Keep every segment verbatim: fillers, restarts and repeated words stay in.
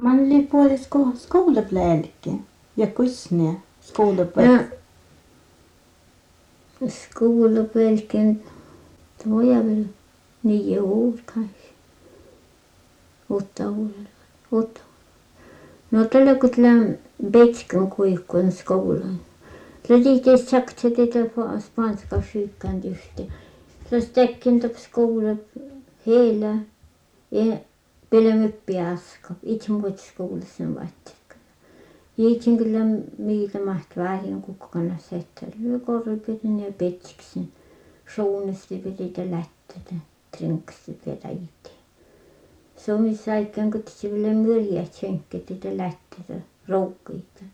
Man oli puolisko skolepläällekin ja kusne skolepläällekin. Ja skolepläällekin var jag väl nio år kanske. Åtta år. Åtta. No tällä kun tällä Betskan kuikkuun skolan. Tällä tiiä sagt että tätä spanska sjukan just. Tällä stäcken tätä skola hela ja pelem uppiaska. Itse muut skolassa vaatteet. Itse kyllä mitä maht väärin kukkana sättä. Korpeten ja Betsksen. Sjåneste piti lähteä. Trinkste piti itse. Suomessa aikaan kun se vielä myrjät senkki että lähteä roukkuita.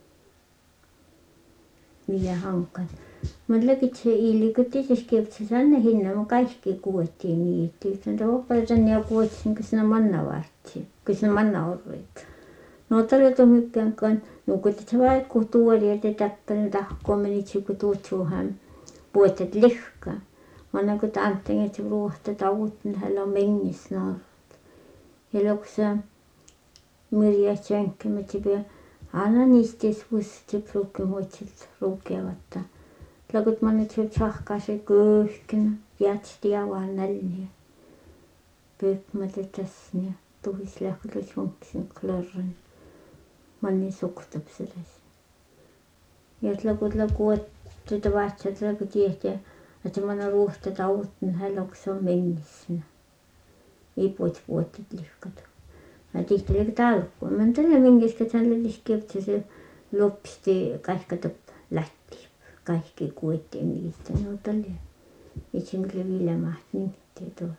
Vielä hankan. Mä läkit se ili, kun tietysti kevtsä sanne hinnan, mä kaikki kuettiin niitä. Yhtään oppaatan ja kuetsin, kun sinä manna vaatsi, kun sinä manna orrit. No tällä tuon hyppänkaan, no kun se vaikku tuoli, että täppänä tahkoa menitsi, kun tuotsuuhan puetet lihkaa. Mä annan kun tantten, että se ruohta tautun, hänellä on mengissä narrat. Ja loksa myrjät senkki, mä tibä anna niistä vuosi prukkimuitset ruukeavatta. Lakut mä nyt syöt sahkaase köyhkänä, jätsti ja vaan nälniä. Pöpmätä tässä ja tuhis lähdellä sunksin klörren. Mä niin suktapseles. Ja lakut lakuot tätä vahtsat lakut tiehtiä, että mä annan ruohta tautun, hän loksa on mengissä. Ei puhuta vuotet lihkata. Mä tihti liikata alkuun. Mä tällä mingiskä tällä liskevtä se lopsti kaikka toppa lähti. Kaikki kuettiin niistä. No tällä. Itse millä vielä mahti nimittiin tuolla.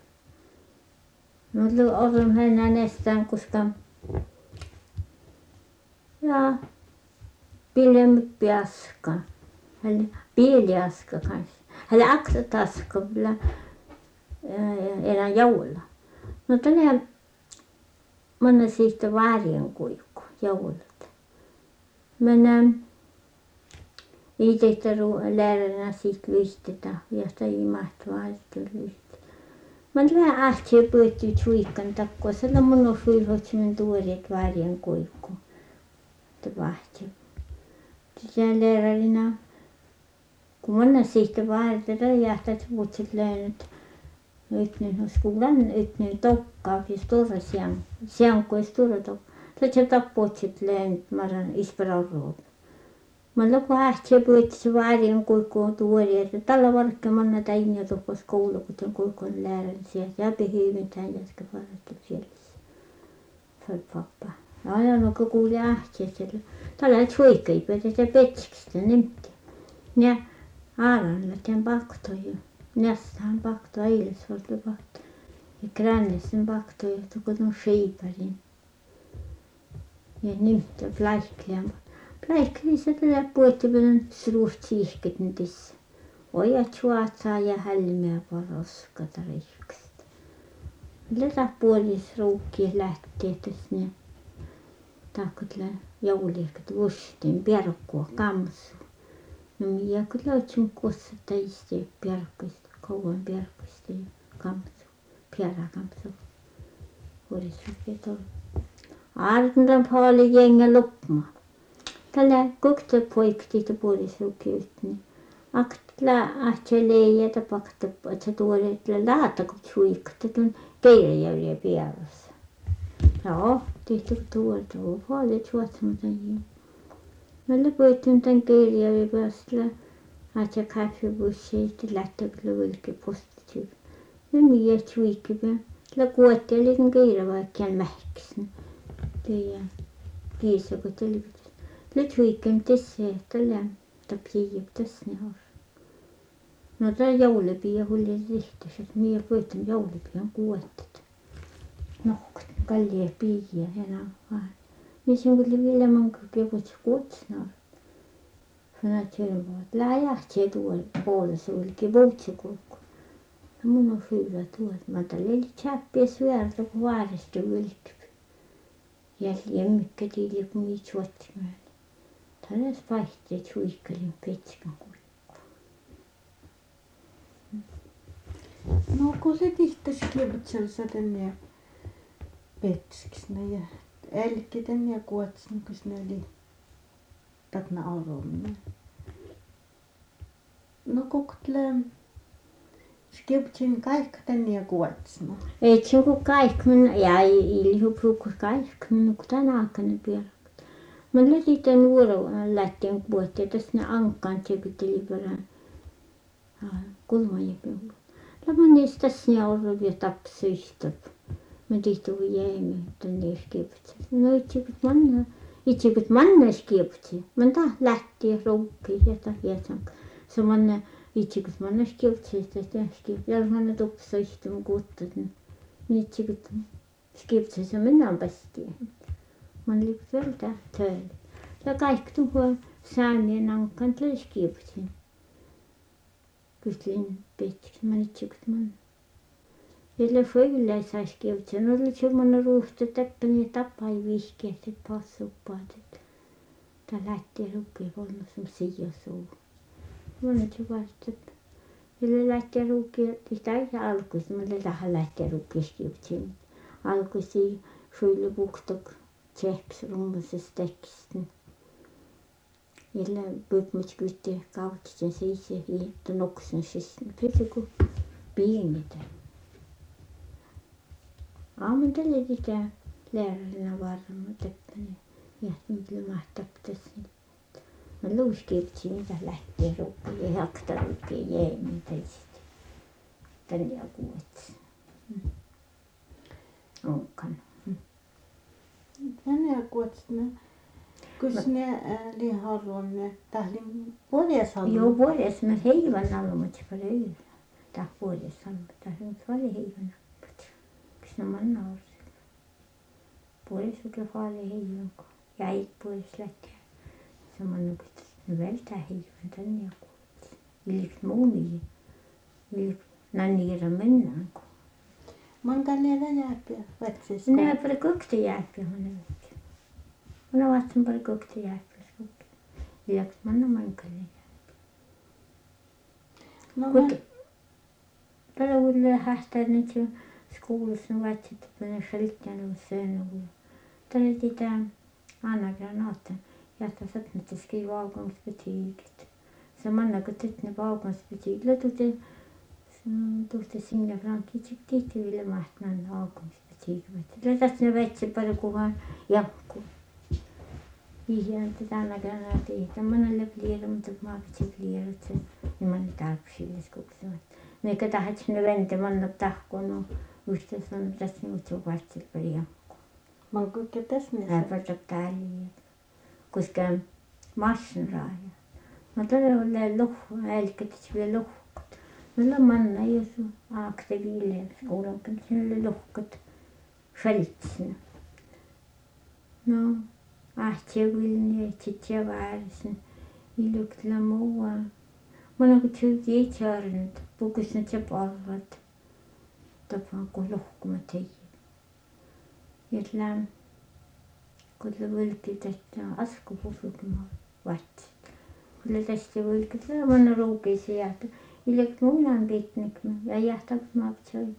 No olen hän äästään, koska ja pilempi aska. Hän pieli aska kanssa. Hän aksat aska vielä enää joululla. No tällä mä siitä väärin kuikku joulut. Mä näen itse että lääränä siitä lyistetään, josta ei mahtu vaihtaa lyistetään. Mä näen ahtia pötty suikkan takkoa, sillä mun on suihotsemen tuoreet väärin kuikku. Että vahtia. Sitä lääränä, kun mä näen siitä vaihtaa, jähtät vuotset läännyt. Ytnen on skolan, ytnen tokkaa, ja stora sian, sianko ja stora tokka. Tätä tappuotset läännyt, mä olen isperarroon. Mä lopu hähtiä pyytä se väärin kuikkuun tuoli, että tällä varkka manna täinä tuppas koulu, kuten kuikkuun läärän sieltä. Ja pyhyymin tämän jätkä varasta siellä. Se oli pappa. Ja aina no kun kuuli hähtiä siellä. Tällä et suikkei pyytä se petsikistä nimtti. Ja aaranilla tämän paktoja. Nästan pakto eilen sortui pakto. Ja grannisen pakto, että kun on siiparin. Ja nimtti pläikkään. Pläikkään se tällä puhuttavien suust siihket nytissä. Ojat suotsaa ja hälmeä paroskata rihkasta. Tätä puolis ruukkiin lähtee tässä ne. Takkotla joulihkat vuosittain perkkua kamsu. No minä kyllä otsin kuossa täistä perkkoista, kauan perkkoista ja kamsu, peräkamsu. Vuodessa vetolla. Artentan paljon jengä loppumaan. Tällä kukta poikti puolissa ruukkiutni. Aktla ahtselee ja tapakta, että se tuolle, että laatakot suikta tuon keirajäyliä pierässä. Joo, tehty tuolta, on paljon suotsamatta niin. Mä puhuttiin tämän keirajäyliä päästä, että kaffebussi, että lähtee kyllä vilke postityy. Ja minä suikkipä. Tällä kuottelin keirä vaikka mähkisen. Teidän kiisakot telivät. Tällä suikkeen tässä, tällä tapsiijab tässä ne on. No tää joulupia hulli rihtas, että minä puhuttiin joulupia on kuottet. Nohkot, kallia piiä enää vaan. Niin se on kyllä vielä manko kevut kuotsnaa. Sanat selvovat. Läjähtee tuolla puolessa ulki vuotsekulku. No mun on hyvä tuolla. Mä tällä eli tjäppiä syörtä kun vaarista ulki. Jälleen mykkä tiili kun minä suotsimaan. Tällä vaihteet suikkelin Betskan kuikku. No kun se tihtäisi kevät sellaisen ja Betsksenä ja Älkki tänne kuotsin, kun ne oli tatna aromne. No kuktle, skiptsin kaikki tänne kuotsina. Ei se kun kaikki minä, ja ei puhukus kaikki minä, kun tänä aikana pyörä. Mä lähdin nuoren lähtien kuottia, tässä ne ankkaan tsekuteli perään. Kulman ja pyörä. Lämmän niistä tässä ne arvia tapsuista. Mä tihtuin jäämme, että ne skiptsin. No itse kun manna, itse kun manna skiptsin. Mä taas lähtien roukkiin ja taas jätän. Se manna. Itse kun mä näin skiptsin, että skiptsin. Ja mä näin topsuista mun kuuttat. Itse kun skiptsin, se mennään pestiin. Mä olin vielä töillä. Ja kaikki tuohon säänien ankkaan tuli skiptsin. Kyslin pitkin. Mä itse kun mä vielä följä sai skiptsin. Oli semmoinen ruuhtu täppäni ja tapai vihkeä. Sitten passuppaat. Tää lähti rukkeen kolmas sun sijoisuun. Mä nyt jo vastat. Vielä lähti rukkeen. Sitä ei alkuisi. Mä olin tähän lähti rukkeen skiptsin. Alkuisi suille puhtok. Tseps rummusessa teksti. Jällä pyypmät kytti kautsen siis ja hiettä noksen siis. Pyytä kun pienitä. Aamun tälle sitä lääränä varma täppäni. Ja mitä mahtaptas. Mä luuskiptsin mitä lähtee rukkeen ja hakta rukkeen jäämin teistä. Tänne ja kuotsin. Onkan. Tänne kuotsina. Kun ne oli harronne, tahlin puolessa halua. Joo, puolessa mä heivan alla, mutta se oli yhdellä. Tää puolessa halua, tahlin paljon heivan alla. Kun ne manna orsi. Puolessa kyllä paljon heivan. Ja ei puolessa lähtee. Se manna, kun ne vältää heivan tänne ja kuotsi. Ilks muumia. Ilks nanniira mennään. Man kan leda jääpiä vatsiska. Ne on paljon kokta jääpiä man vet. Man har varit som bara kokta jääpiä skog. Ilaks man har man kan leda. No Kut paljon uudelle hähtää nyt jo skoulussa on varit että paljon skältjän och söner. Tällä titä Anna granaten. Jag har sett att det skriva avgångsbetyget. Så man har gått ut med avgångsbetyg. Låt det tuosta sinne Frankiin tehtiin vielä mahtanan avgångsbetyget. Lätäs ne vetsi pari kuvan jankku. Ihan tätä näkään tehdä. Mä olen läpliirä, mutta mä pitsin liirä, että niin mä olen tarpeeksi skuksemat. Meikä tahat sinne vente, mä olen tahkoon no yhtä sanon, että tässä nyt on vartsil pari jankku. Mä oon kuinka tässä ne. Ääpä täällä. Koska massan raaja. Mä tällä olen lohua, älkä tässä vielä lohua. Meillä manna ei ole aktiiville skolan, kun siellä oli lohkot fältsinä. No, ahtiavilni ja sitten väärisin. Iluktella mua. Mä olen kun tyyt ei tjärnyt, pukusin se parrat. Tapaan kun lohkuma teijä. Jätlään, kun te vilkit, että asku puhukin vatsit. Kyllä tästä vilkit, mä olen ruukeisi jäätä. Ileks munan pitnik ja jahtab ma ptsoi.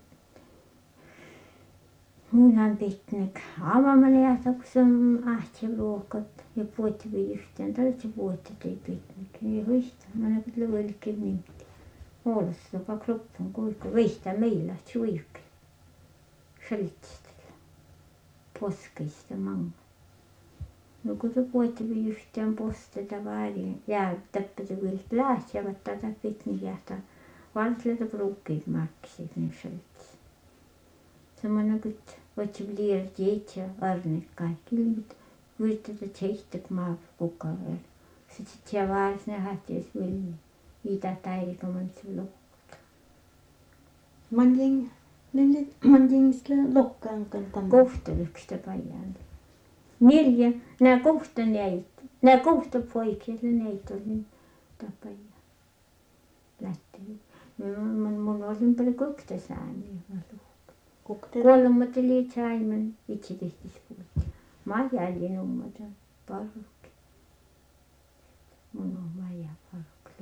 Munan pitnik. Ama ma jahtab sun ahti luokot ja puhutti vi yhteen. Tällöin puhutti tei pitnik. Ja huista. Mä näin kyllä vilkki nimti. Oulussa joka kroppun kuikko. Veistä meillä tjuikki. Sälitsitellä. Poskeista manga. No kun te puhutti vi yhteen posteta väärin. Ja täppätä vilkki lähtsivät tätä pitnik jahtaa. Valtleta brukkiit maksit niin sältsi. Semmoinen kun voitsi liirat jeitsi ja arnit kaikki. Ilmit virtata tseistä kun maa kukaan. Sitten siellä vaaris ne hähtiös vilmi. Itä täirika man se lokkuta. Man jing, lille, man jingsle lokkaan kantan. Kohtelykstä pajan. Neljä, nää kohta näit. Nää kohta poikia, näit oli tapaja. Lähteli. Mun olin paljon kokta sääniä. Kolmat oli saimen itse tehtis puhutti. Mä jäljin ummata parukki. Mun on maja parukki.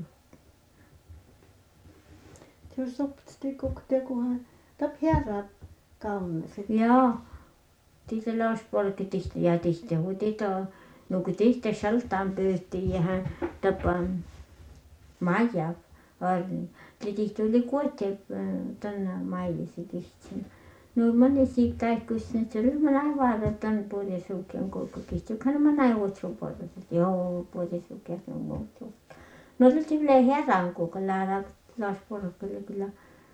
Jos oppisti kokta kunhan tap herra kaunis. Joo. Tiitä lauspolki tihti ja tihti kun tiitä no kun tihti saltaan pyyhti ja hän tapaan Maija Arni. Tihti oli kuotte tänne Maijasi tihti. No moni siitä kaikkuisi, että se oli mä vaara tämän puolisuukian kulkukista. Kan mä näin otsupuolta. Joo, puolisuukian on otsu. No se tulee herran kuka lähdä lauspolkille kyllä.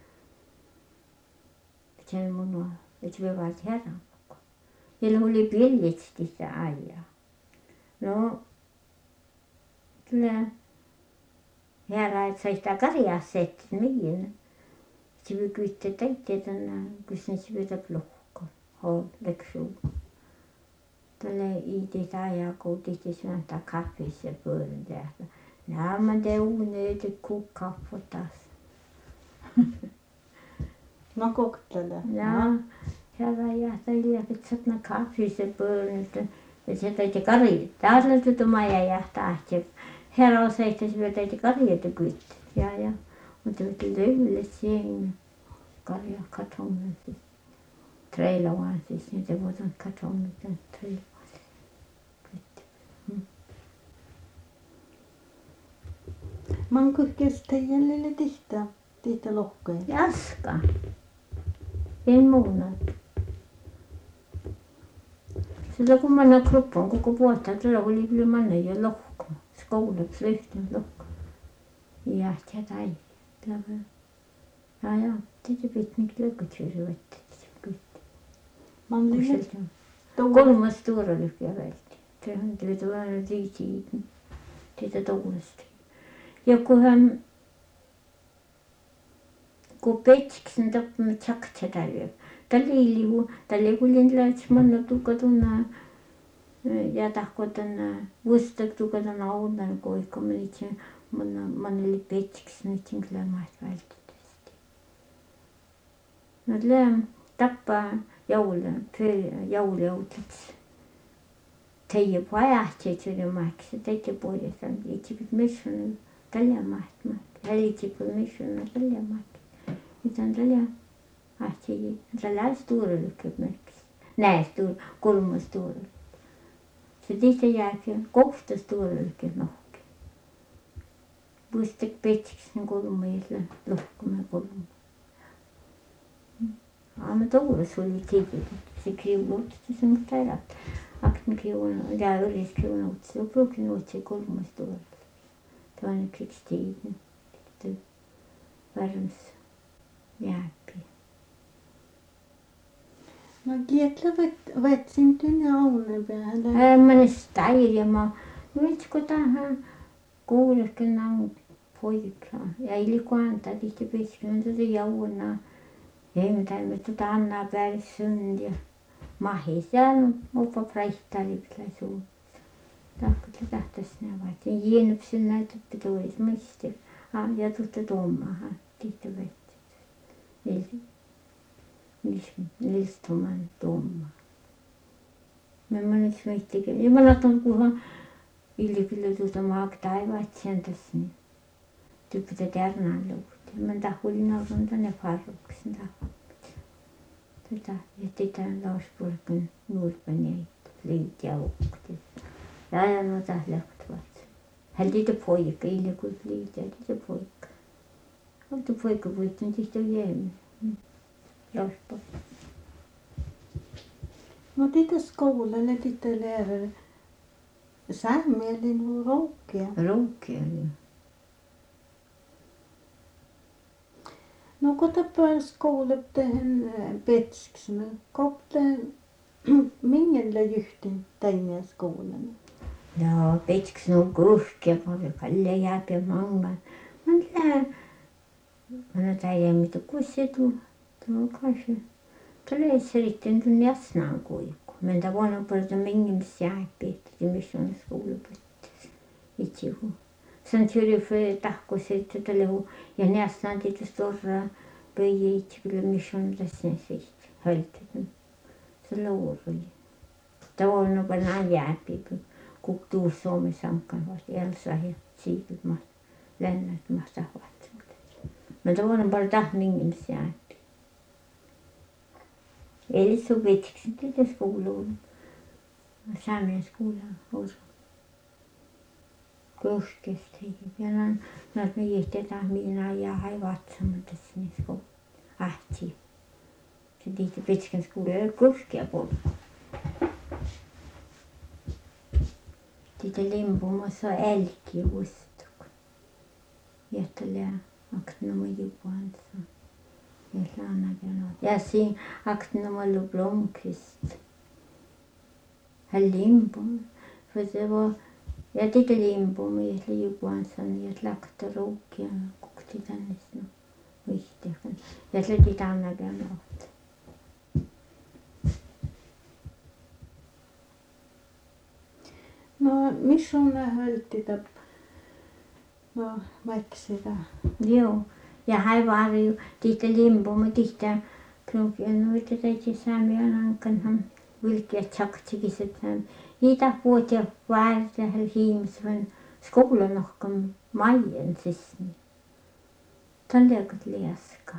Sen mun että se vaat herran kuka. Heillä oli piljetsti sitä ajaa. No kyllä herra että sai sitä karjaa setti mihin. Se kyytte täyttää tänne, kun se syötä lohko. Hol, leksuu. Tälle iitä ajaa, kun tihti syöntä kaffeessa pöydän tähtä. Nämä te uunöitä kukkaffa taas. No koktele. Ja herra jähtäili ja pitsatna kaffeessa pöydän. Ja se täytti karjaa. Taas löytyi tuma ja jähtää. Herra osasi, että se täytti karjaa kyytte. Ja ja. Mutta vi löyle siihen karja katongen siis. Trailavan siis. Ja te voitan katongen tämän trailavan. Man kukkes teijälle tihtä. Tihtä lohkoja. Jaska. En muuna. Sillä kun mä näin kroppan koko vuotta. Tällä oli kyllä manne jo lohko. Skoulaksi lehtin lohko. Ja tätä ei. Ja ja, det vet ni glöggetjuret. Man blir Kolme stora lycka vältti. Det har inte vet vad det är tiden. Det är dåligt. Ja kun hän kun petsiksen tappaa tjakta tällä. Tällä ei liu, tällä kun lentää manna tukka tunna. Ja tahko tänne vuostak tukka tänne audan koikka menitse. Manna manna oli petsiksen itse kyllä maat välttämättä. No läm tappaa joule pöy joule uutits. Teijä pajahti tuli maksi teijä puolesta itse pit mission tällä maat maat. Hälitti pit mission tällä maat. Itse tällä ahti tällä stora lyckat märks. Nej stor kolme stora. Se tihti jääkin kohta stora lyckat no. Puistek petsiksen kolmeilla lohkomme kolme. Aamme touras oli tiikin. Se kriuutti se mutta ei rat. Akten kriuun ja yris kriuun ut. Se pruukin ut se kolmas tuolla. Toinen krigstiden. Det värms jääpi. No kietlä vet vetsin tynä aunen päällä. Ää mä stairi mä. Nyt kun tähän kuulekin näin poika. Ja ilikuan tihti petsiksen tuota jauna. Ei mitään me tuota annaa päälle syntiä. Mahi siellä oppa praihtaali pitää suun. Tahko te tahtoisi nämä vaihtaa. Jienupsin näytä pituudessa muisti. Ah, ja tuota tuomaahan tihti vettä. Nils, Nils, Nils Toman tuomaa. Mä mä nyt miettikin. Ja mä laitan kuhan Illi kyllä tuota maak taivaat sen tässä niin. Typpitä tärnään luutti. Mä tahkuulin nausun tänne farruksen tahkuut. Tätä jätetään lauspurkin nuorpen ja liit ja ukti. Ja ajan ota lähtuvat. Hän tiitä poika, Illi kun liit ja tiitä poika. Oltu poika puittin tihti jäämme. Lauspur. No tiitä skoulalle tiitä lärare. Sähmielin on roukkia. Roukkia, joo. No kun te pääs skoule tähän petsiksen. Kopteen minkällä jyhtin teidän skoulana? Joo, petsiksen on kuhkia paljon. Kalle jääpi mangan. Mä lään. Mä täijän mitä kussi tuu. Tuo kanssa. Tulee seritten tuon jasnaan kuikku. Men det var nog bara de ingens jääpi. Det mission skolepettis. Itse kun. Sen tyri för tahko sitte tälle ja nästan tiitä stora pöjä itse kyllä mission tässä sitten. Höltet. Se luuri. Det var nog bara jääpi. Kuktuu Suomen sankan vasta Elsa ja Siipit maat. Lennart maat sahvat. Men det var nog bara tahko ingens jääpi. Eli så vettiksen til det skolen. Saamien skolen også. Koskesti. Ja no, no me jihtetään minä ja hai vatsamme tässä niin skolen. Ahti. Se tihti vettiksen skolen koskia polku. Tihti limpumassa älki ustuk. Jättelee aktinama jupuansa. Ja Anna ja siinä aktinama lu Blomqvist. Hän limpui. För det var, jag tyckte limbo med ett jubuansan, jag lagde rokia kokti tänne sinne. Vihtiäkin. Ja se titä Anna Björnholt. No, missä on höltti tap? No, vaikka sitä. Joo. Ja hän var ju titä limbo med titä kroken och det är Samuel Ankan vilket tjaktikiset hän. Itä vuotia värde hän hiimsven skolan nokkan majen sisni. Tän leikot lieska.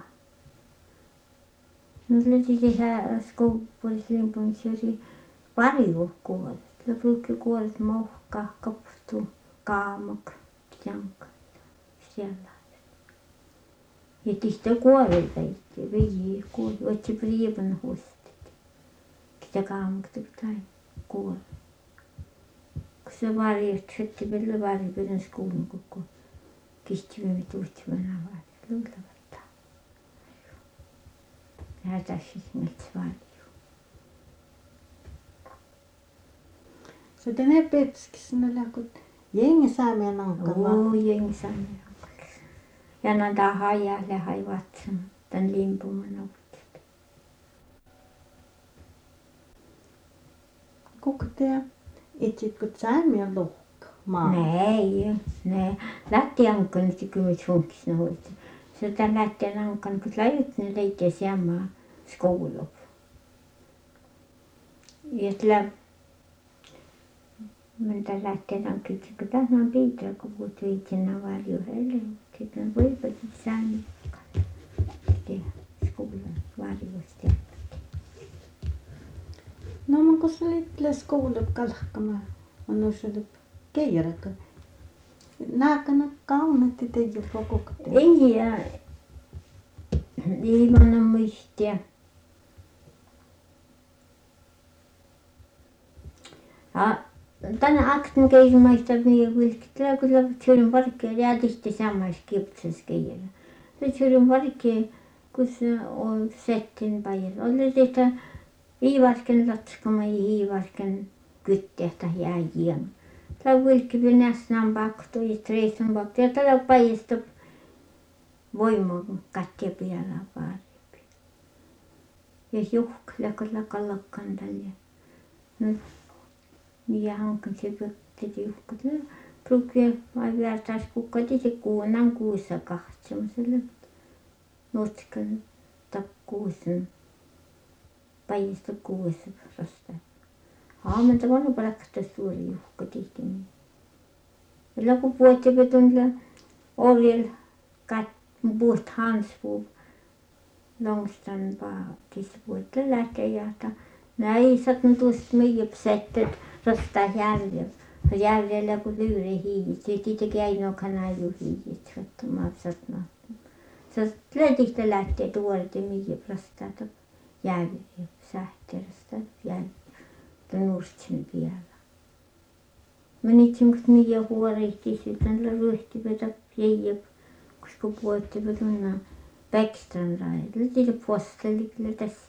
No leti tehdä skouppuolis limpun syöri varjukuolet. La brukar kuolet mohka, kapstu, kaamak, tjanka. Siellä. Ja tihti kuolet väitti, vii kuolet, otsi priivan hustit. Kita kaamak tai kuolet. Kun se varjot, setti vielä varjopeden skolan koko. Kistimme tuotsimme varjot, luultavasti. Ja tässä mielessä varjo. Så den är petskis med läkut gäng Saamien Ankan. Oo, gäng Saamien Ankan. Ja nanda hajalle haivatsen tän limpuman avutit. Kuka te etsitkö Saamien lohka maa? Nej, nej. Lätti Ankan nyt kyllä funkis noita. Så tän lätti Ankan kun lajut ne leite samma skola. Ja tällä men där lätte han kytkö tänään piitää kun puhuttu itsenä varjo heille. Sitten voi päästä säännöllä. Det skolan varjosta. No, men kun sä olit skolan kalkkamaan, on noissa keiraka. Naakana kaunatti te jopa kokte. Ei ja ilman muistia. Ja tänä akten keismaista minä vilkitellä kyllä suurin parkki ja tihti samassa kipsessä keijällä. Se suurin parkki kun se on settin päivä. Oli tehtä hiivasken latskama ja hiivasken kyttehtä jääjien. Tällä vilkki vielä näsnään pakto ja treisen pakto ja tällä päivästä voimaa kattia vielä parempi. Ja juhkilla kyllä kallakkaan tällä. No, ja hankin se pökketi juhkilla. Brukar vai värtas kukkati se kuunan kuussa kahtsamaselle. Notskan takkuusen päivästä kuussa rasta. Haamenta on palkasta suuri juhka tihti. Ja kun puhutte tunilla orjel kat puht hanspuu långstan bara tispuutte lähtee jahta. Näin satun tuosta meijäp sättet rasta järjellä. Järjellä kun lyyre hiit. Se titeki ainoa kanaju hiit. Sattumaa satna. Se lähtihtä lähtee tuolta meijäp rasta järjellä. Sähterasta järjellä. Nurtsin vielä. Menitsin kun minä huolehti sitten ryhtivät jäijäp. Koska puhuttivat tunna Bäckstrand raidilla. Tili postelikille tässä.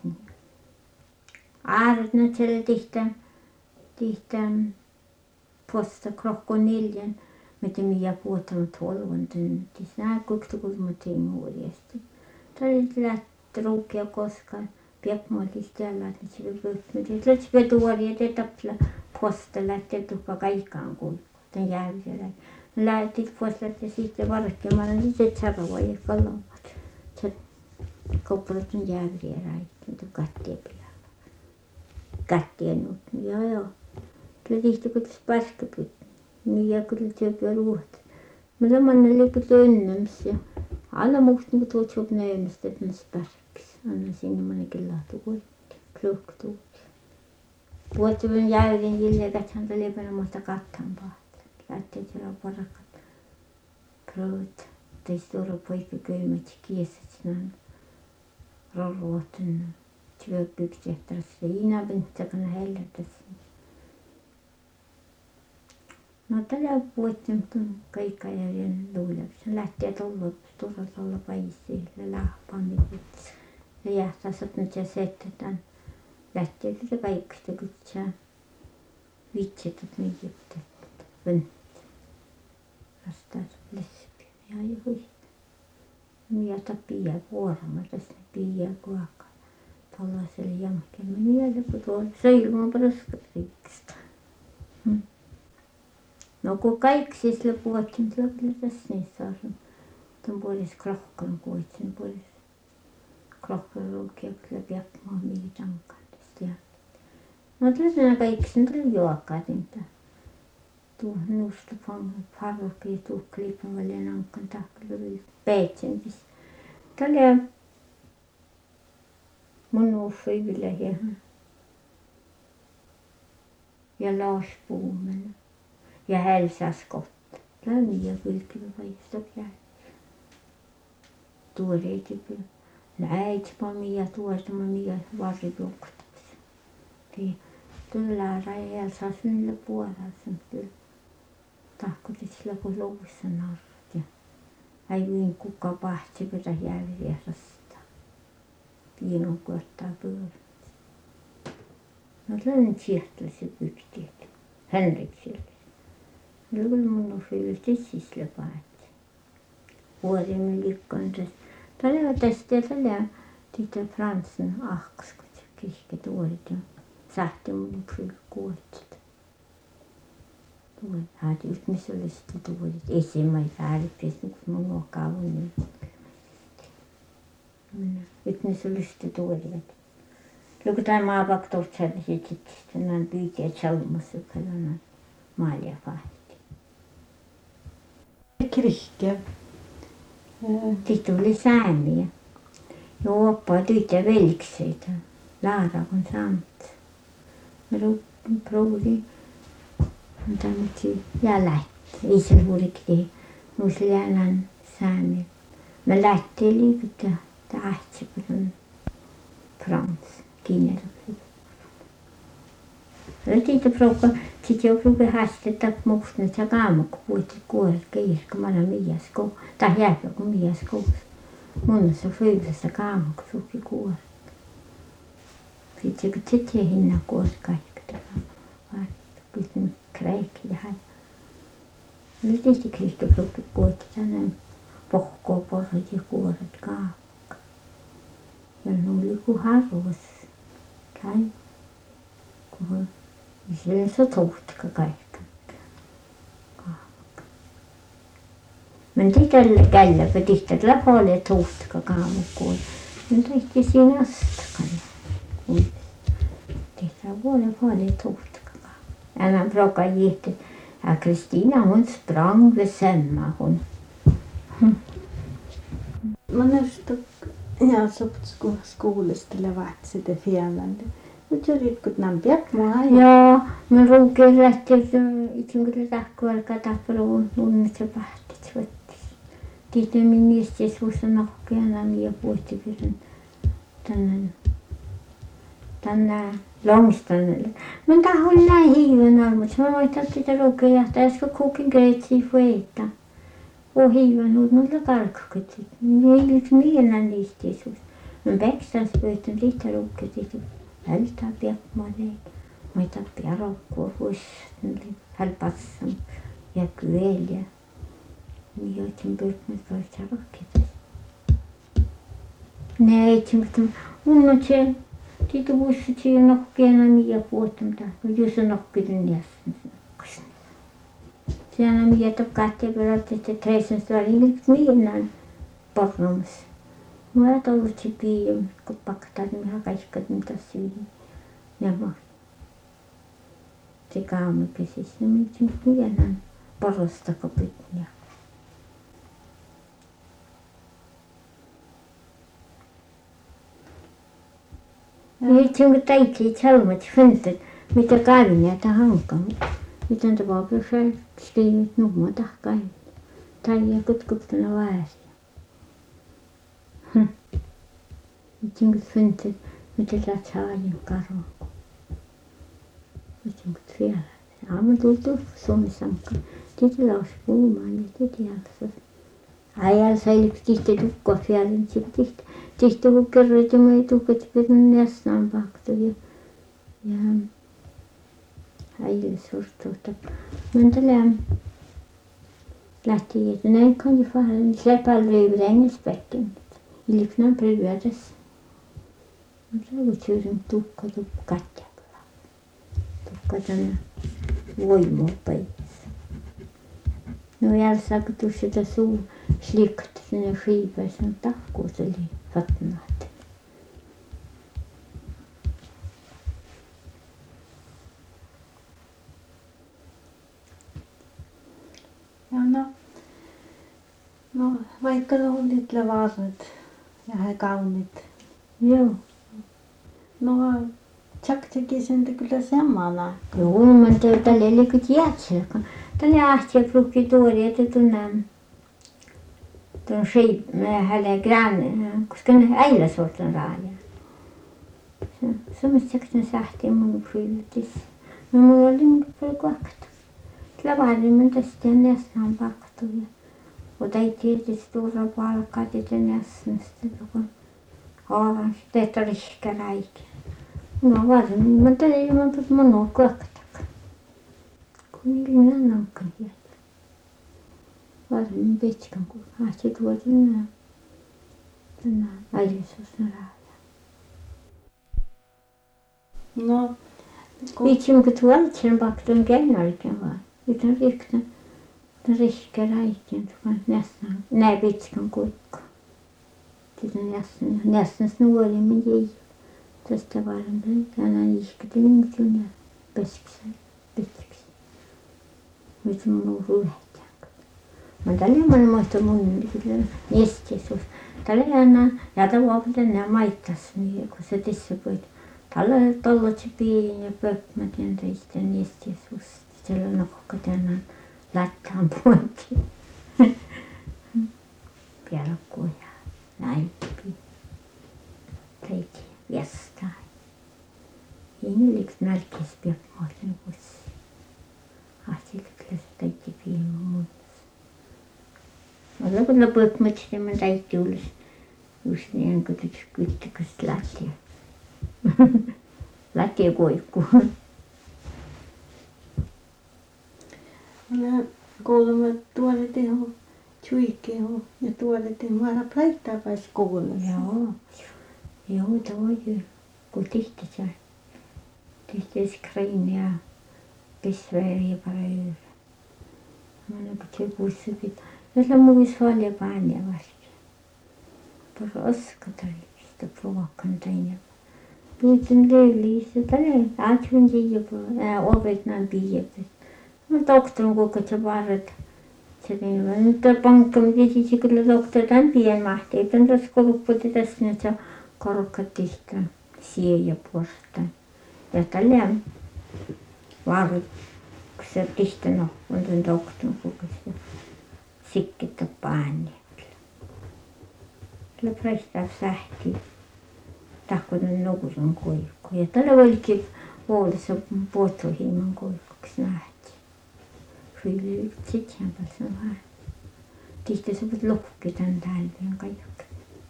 Aaret nyt siellä tihtä. Tihtä posta krokoniljen. Miten minä puhutaan tolvan tänne. Nää kukta kun mä tein huolesti. Tämä oli lähti ruukia koskaan. Piekmaalista jällä, että se oli pöhmyt. Lähti vetuori, että tappilla posta lähti tuppa kaikkaan kulku. Tän jäävisellä. Lähti posta ja sitten varkkemaan, niin sitten sarva ja kallomat. Se koppalat on jäävisiä räikkiä, kattia pialla. Kattia nuut. Joo joo. Kyllä tihti kun tässä paskapyt. Niin ja kyllä työpyä luot. Mä samanne liikut önnäms ja alla musta niin tuot suop näymistä, että mä sparkis. Anna sinne monenkin lahtu koitti. kluktuut. Vuotuven jäyden jäljekat häntä lepänä muista kattanpaat. Lähtee siellä parakat. Prööt. Teistä tuolla poikka köymät kiesät sinä rorvuotten. Työpyksehtärässä. Iina pintsakana hellätässä. No tällä vuotten kaikka järjen luuleksi. Lähtee tulla tuolla tuolla paisiin. Lahpaan vitsi. Ja jähtää sattunut ja settetään. Lähtee kyllä kaikista kutsää. Vitsetut miikittä. Vöntti. Rastaat lesbi. Ja juhi. Mieltä piiä vuorama tässä piiä kuokka. Tällaiselle jamkelle. Mieltä kun tuolla söilmaan paraskapsiikista. Hmm. No kun kaikki siis lopuvattiin, niin kyllä tässä niin saa sun. Tuon puolessa krokkan kuitsin puolessa. Krokkan ruukia kyllä piakkaan mihin tankaan tästä. No tällaisena kaikki sen tuli juokaatin tää. Tuo nuusta parvokki ja tuo kliipan väliin ankan tahkalla peitsentis. Tällä mun nuussui vielä hieman. Ja Lars Puumella. Ja hälsas kotta. Lämmiä kylkivä vaihto käy. Tuoreeti kyllä. Äitipami ja tuostama ja varripuuktaisi. Tuolla raja hälsas yllä puolella. Tahkotit sillä kun luvussa narrat. Ja äiviin kuka pahti pitä jääviä rasta. Piinon kuottaa pyörä. No tällainen siehtoisi pyktiä. Henrik sieltä. Kyllä mun on hyvälti sisillä paet. Vuorimme liikkoon tästä. Tällä tästä ja tällä tyttö Fransen ahkas, kun se kihke tuolit ja sähti mun kyllä kuotsit. Tuolit. Häät just missä oli sitten tuolit. Esimäi vääripäis, kun mun on kauan. Nyt missä oli sitten tuolit. Joku tämä maapakka tuosta säälliset sitten näin pyytiä saumassa, kun näin maalia pahti. Krihke. Sitten tuli säämiä. Ja oppaa tyttö velkseitä. Laara kun samt. Proudi. Mutta nyt ja lähti. Ei se huurikti. Nuus läänän säämiä. Mä lähti liikuttaa. Tähtsä kun Frans. Kiinalaksi. Sitten proukka. Sitten jo proukka hästettä muustin. Se kaamukko puhutti kuoret keirkä. Mä olen miiasko. Tai jääpä kun miiasko. Mun se fyydessä kaamukko suhti kuoret. Sitten se sitten hinna kuoret kaikki. Kyllä kreikki ja hän. Nyt tietysti Kristo proukka kuotti tänään. Pohkoo porrit ja kuoret kaamukko. Ja ne oli kuin harvus. Käy. Kun sillä se tuhtka kaikki. Men tällä källä petistä läpäälle tuhtka kaamukkoon. Men tehti siinä astakalla. Kun tehdään vuoden paljon tuhtka. Älä broka jihti. Ja Kristina hon sprang vid semma hon. Man stod ja soppa skolasta lävät det fjällen. Nyt jorit kun nämä piakmaa. Joo, me ruukin lähteä itse kyllä tahkoalkaa tappeluun nunnissa pähtit vettis. Tiedä ministä suussa nahkeana ja puhutti pyrin tänne tänne Långstanelle. Men där håller jag hiven almut. Mä voin tätä sitä ruukia jahtaa. Jag ska koka en grätsi för äta. Och hiven hos noilla kalkkukit. Det är liksom ena niistä suussa. Men växtans pöytän lite ruukia sitten. Välttää piakmalle. Maita piarokkua vuosin. Hälpassam. Ja kyeliä. Niin joitin pyrkmät voisi rakkeita. Näin, mutta mun se Tiitu vuosi siihen nokkeena miä puhuttamata. Jos on nokkeiden jäsen. Siellä miä tokkahti peräti, että treisen stuolin miinaan pornomassa. Mä oon ollut se piian, kun pakkataan mihin kaikkat mitä syyn. Ja mä se kaamikki siis. Ja mitä miinaan porosta kopitnia. Itse kun taitsi salmat föntet, mitä kävin ja hankan. Miten te vaan pysyä stiivit numma tahkai. Tai ja kutkuptuna väärä. Hm. Itse kun föntet, mitä läht saajin karoon. Itse kun vielä. Aamu tultu Suomessankka. Titi laus puhumaan ja titi jalsas. Ajal säilyks tihti tukko siellä, niin tihti. Tihti kun kerroit ja mä ei tukot pidin näsnään paktu ja ja äijälle sortuutta. Mä lähti, että näin kan ju fara, niin släpar rövrängesbäcken. Ilknaan prövrades. Mä saivat suurin tukka tukka katjapala. Tukka tänne voimupäivässä. No jälsää kun tuossa sitä suu slikta sinne skiipäisen tahkuun, se oli fatnaat. Ja no, no vaikka ne on litle varret ja he kaunit. Joo. No, tjak teki sen kyllä samana. Joo, mä tein tälle liikut jäätselkä. Tälle ahtia plukki tuori, että tunnen tuon skip, hälle grann, koska ne äillä sorten raaja. Semmoista sekten sähtiä mun fyltis. No mulla oli niin paljon kohta. Lavarin tästä näsnään paktu ja otai tietysti tuoda palkkaa tätä näsnästä, kun haaran sitä rihkä räikä. No varmin, mä tein ilman, että mä oon kohta. Kun ilman nankan hieltä. Varmin pitkän, kun ahti tuoda tänään. Tänään äijäsosna raaja. No, Vitsin, kun tuolitsen paktuun kennalken vaan. Nyt on rikta, rihkä räikien, tuon näsnään, näin pitkän kuikko. Sitten näsnään, näsnään nuorimmin jäi. Tästä varmaan, tänään ihkati minkin ja peskisen, pitkiksi. Vitsin mun on ruuhtäjän. Mä tällä mä muista mun nesteisuus. Tällä enää, ja tämä vaaputen enää maittas, kun se tässä voit. Tällä tollat se pieni ja pöppmät ja teistä nesteisuus. Siellä on nokka tänään lättään puolti. Pialkkuja, näytti. Teiti viestaa. Inliks nälkis piakmaisen kussi. Ahtikles teiti pieni mun. Olla kun pöppmät sitten mä teiti ulos. Just niin kuin tuossa kyttäkäs lättiä. Lättiä koikkuu. Mä kuulemme tuolle teho tjuikeho ja tuolle teho vara praittaa vai skoulassa. Joo, joo, toi kun tihti se, tihti skrin ja besvär bara över. Man har gått bussit. Eller muis valja paania varsin. Bara oskatarista provokan tein. Puhutin löyliistä, tälle aatun jiipa, ovet näin piiepet. No doktorin kuka se varat. Se niin, nyt pankka, mitä siis kyllä doktori tämän pien mahti. Ei tämän tässä kolupputi tässä, että se korkat tihtä siihen ja puolestaan. Ja tällä varat, kun se tihtä no, on tämän doktorin kuka se sikkittä paania. Tällä praistaa sähtiä. Tahkoinen nokusen koikku. Ja tällä olikin vuodessa puuttuhiiman koikkuksi nähtiin. Kyllä sitten pääsen vähän. Tihti se voit lukki tämän tälleen kaikki.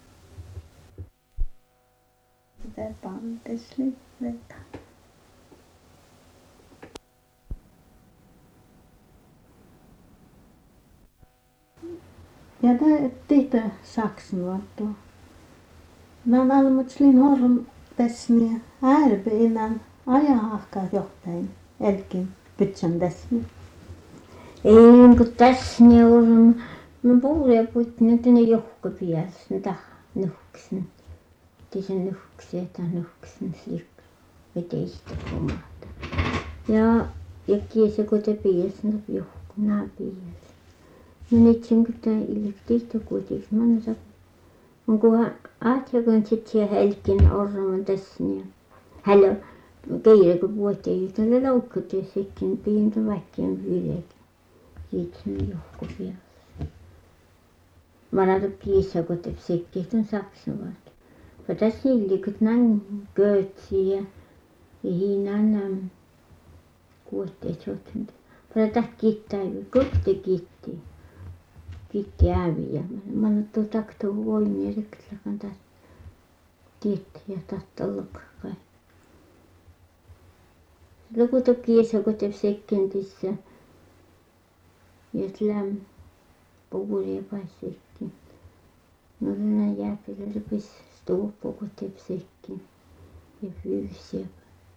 Sitä pantes lyhyetä. Ja tämä tihti saksan varttua. Mä oon almutslin horm täsmiä ärpe innan ajahahkaa johtain elkin pytsän täsmiä. Ei kun tässä ne on, mä puhuin puhutin, että ne johko piäs, ne tah nuhksen. Tisen nuhksen, että nuhksen slik, vete ihtä kumata. Ja, ja kiesi kun te piäs, ne johko, nää piäs. Mä nitsin kun tää ilkti kuitenkin, mä en saa. Onko aatja kun sit siellä helkin orman tässä, niin Hälä keireko vuoteen tällä laukkuteessakin pientä väkkien viilekin. Siitä sen johku vielä. Varata kiisa kun te sekin on saksanvalta. För där sillikut näin kötsiä ja hinnan kuotteet jotain. För där kittäivät kohti kitti. Kitti äviä. Mä nyt tuo takto voimia rikkiläkään tässä. Tietty ja tahto lokkai. Luku tuo kiisa kun te sekin tässä. Ja läm puhulia pääsekin. No tänä jääpillä rupesi stuuppo kun te sekin. Ja fyysiä.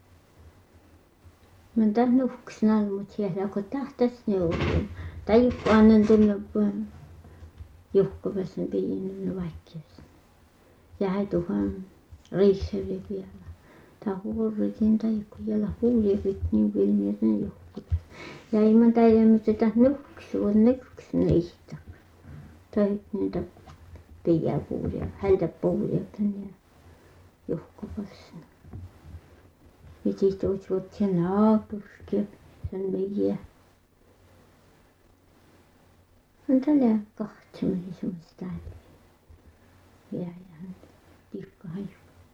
Mä taas nuhksin almut siellä kun tahtas neuvoa. Tai joku annan tulla johkovasen piinen vaikkeessa. Jäi tuohon riiselle vielä. Tai huoritin tai kun jällä huulijat niin vilmiöiden johkovasen. Ja ei mä täydä mutta taas nuhksua nuhksin niistä. Tai niitä piiää puulia, hältä puulia tänne johkovasen. Ja sitten olisi ollut sen naapurski sen meijä. On tällä kahtsemani semmoista ja ja tikka haju.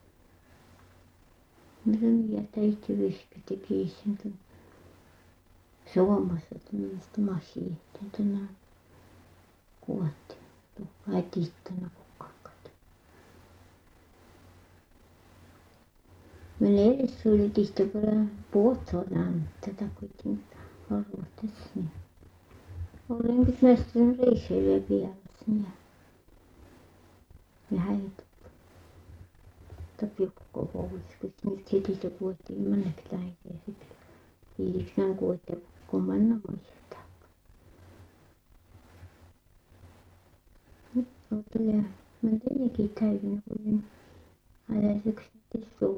No se mikä täytyy viski teki sen tuon Suomessa tämmöistä masiinia tänään kuotti. Tuokaa tiittana kukkakat. Men edes oli tihti kyllä puhutaan tätä kuitenkin arvottavasti. Niin. Olen nyt näistä reissuja vielä sinne. Ja häitä. Tapiukko koulussa, kun nyt setistä kuotiin manneksi lähtee sitten. Hiiliksän kuotiin kummanna muistaa. Nyt tulee, mä teinkin täysin kuitenkin. Älä syksy